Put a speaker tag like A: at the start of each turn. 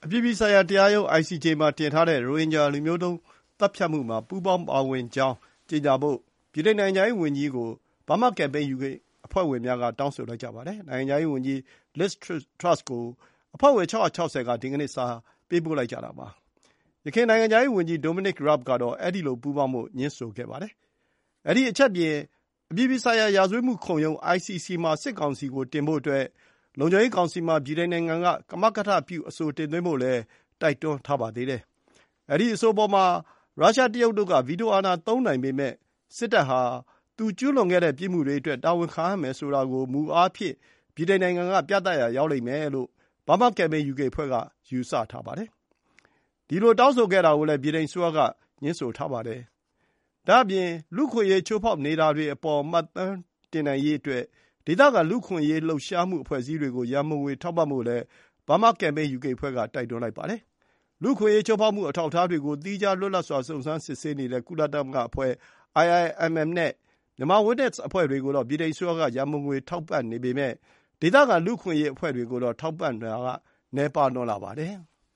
A: အပြည်ပြည်ဆိုင်ရာတရားရုံး ICJ မှာတင်ထားတဲ့ရိုဟင်ဂျာလူမျိုးတုံးသတ်ဖြတ်မှုမှာပူးပေါင်းပါဝင်ကြောင်းကြေညာဖို့ဗြိတိန်နိုင်ငံခြားရေးဝန်ကြီးကို Burma Campaign UK အဖွဲ့ဝင်များကတောင်းဆိုလိုက်ကြပါတယ်။နိုင်ငံခြားရေးဝန်ကြီး Liz Truss ကိုအဖွဲ့ဝင်660ကဒီကနေ့စာပေးပို့လိုက်ကြတာပါ။ယခင်နိုင်ငံခြားရေးဝန်ကြီး Dominic Raab ကတော့အဲဒီလိုပူးပေါင်းဖို့ငြင်းဆိုခဲ့ပါတယ်။အဲဒီအချက်ပြင်အပြည်ပြည်ဆိုင်ရာရာဇဝတ်မှုခုံရုံး ICC မှာစစ်ကောင်စီကိုတင်ဖို့အတွက်လုံခြုံရေးကောင်စီမှာဗြိတိန်နိုင်ငံကကမကထပြုအဆိုတင်သွင်းဖို့လည်းတိုက်တွန်းထားပါသေးတယ်။အဲဒီအဆိုပေါ်မှာရုရှားတရုတ်တို့ကဗီတိုအာဏာသုံးနိုင်ပေမဲ့စစ်တပ်ဟာသူကျူးလွန်ခဲ့တဲ့ပြစ်မှုတွေအတွက်တာဝန်ခံရမယ်ဆိုတာကိုမူအားဖြင့်ဗြိတိန်နိုင်ငံကပြသရာရောက်လိမ့်မယ်လို့ Burma Campaign UK အဖွဲ့ကယူဆထားပါတယ်။ဒီလိုတောင်းဆိုခဲ့တာကိုလည်းဗြိတိန်အစိုးရကငြင်းဆိုထားပါတယ်။ဒါ့အပြင်လူ့အခွင့်အရေးချိုးဖောက်နေတာတွေအပေါ်မှတ်တမ်းတင်နိုင်ရေးအတွက်ဒေသခံလူ့အခွင့်အရေးလှုပ်ရှားမှုအဖွဲ့အစည်းတွေကိုရန်ပုံငွေထောက်ပံ့ဖို့လည်း Burma Campaign UK အဖွဲ့ကတိုက်တွန်းလိုက်ပါတယ်။လူ့အခွင့်အရေးချိုးဖောက်မှုအထောက်အထားတွေကိုသီးခြားလွတ်လပ်စွာစုံစမ်းစစ်ဆေးနေတဲ့ကုလသမဂ္ဂအဖွဲ့ IIMM နဲ့Myanmar Witness အဖွဲ့တွေကိုတော့ဗြိတိန်အစိုးရကရန်ပုံငွေထောက်ပံ့နေပေမဲ့ဒေသခံလူ့အခွင့်အရေးအဖွဲ့တွေကိုတော့ထောက်ပံ့တာကနည်းပါးလွန်းလှပါတယ်။